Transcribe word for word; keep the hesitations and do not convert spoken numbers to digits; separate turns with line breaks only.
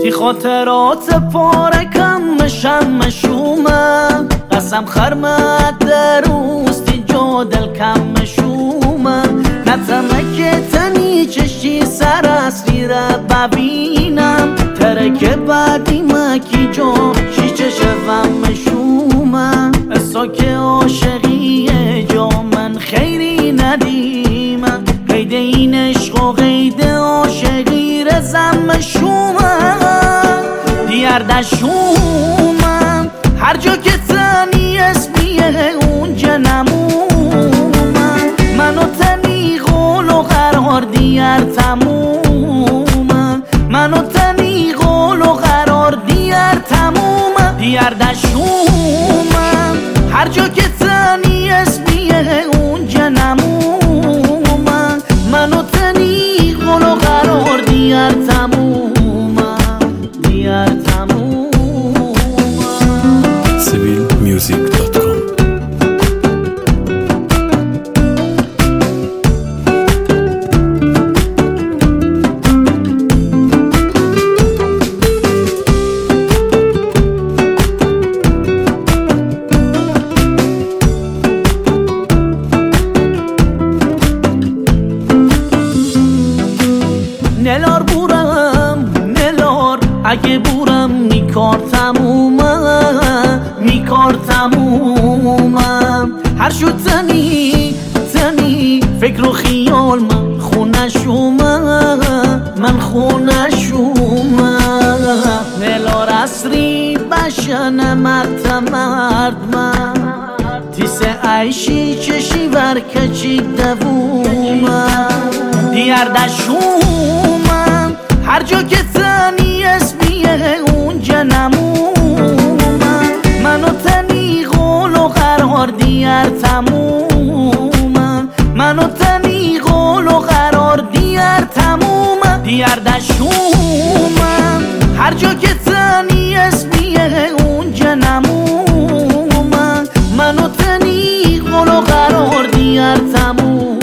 تی خاطرات پارکم مشم مشومم قسم خرمت دروستی جو دل کم مشومم نتمه تنی چشی سر اصلی را ببینم ترک بعدی مکی جو شیچه شوم مشومم اسا که عاشقیه جو من خیری ندیمم قید این عشق و قید عاشقی رزم مشومم دیار دشومم هر جا که تنی اسمیه اونجا نمومم منو تنی قول و قرار دیار تمومم منو تنی قول و قرار دیار تمومم دیار دشومم هر جا که تنی اسمیه اونجا نمومم منو تنی قول و قرار دیار تمومم دیار تمومم
سبیل میوزیک دات کام
نلار بورم نلار اگه بورم میکار تمومم میکار تمومم هر شو تنی تنی فکر و خیال من خونشومم من خونشومم نلار اصری بشن مرد مرد من تیس عیشی چشی ورکچی دوومم دیار دشومم هر جا که تنی اسمیه اونجا نمومم منو تنی قول و قرار دیار تمومم منو تنی قول و قرار دیار تمومم دیار دشومم هر جا که تنی اسمیه اونجا نمومم منو تنی قول و قرار دیار تمومم